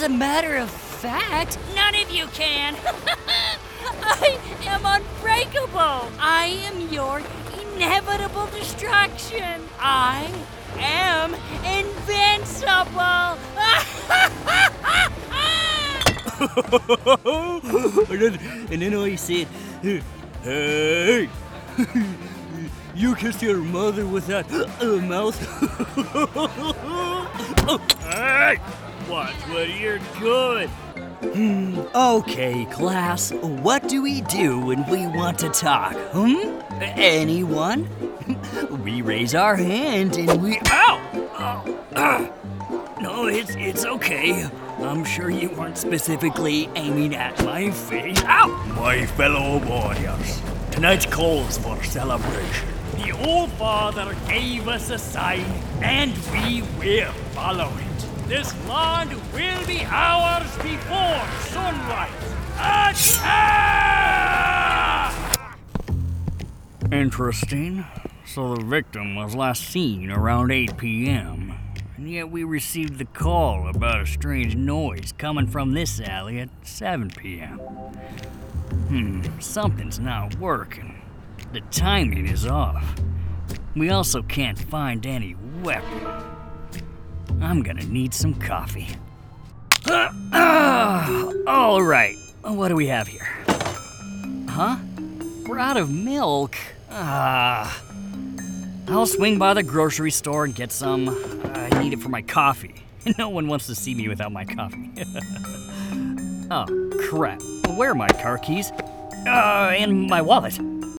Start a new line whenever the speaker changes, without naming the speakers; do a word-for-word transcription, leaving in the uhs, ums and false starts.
a matter of fact, none of you can. I am unbreakable. I am your inevitable destruction. I am invincible.
and, then, and then I said, hey, you kissed your mother with that uh, mouth? Hey, watch what you're doing.
Okay, class, what do we do when we want to talk, hmm? Anyone? We raise our hand and we...
Ow! Oh, uh, no, it's, it's okay. I'm sure you weren't specifically aiming at my face. Ow! My fellow warriors, tonight's calls for celebration. The Old Father gave us a sign, and we will follow it. This land will be ours before sunrise. Attack! Interesting. So the victim was last seen around eight p.m., and yet we received the call about a strange noise coming from this alley at seven p.m. Hmm, something's not working. The timing is off. We also can't find any weapon. I'm gonna need some coffee. Uh, uh, all right, what do we have here? Huh? We're out of milk. Ah. I'll swing by the grocery store and get some. I need it for my coffee. No one wants to see me without my coffee. Oh, crap. Where are my car keys? Uh, and my wallet?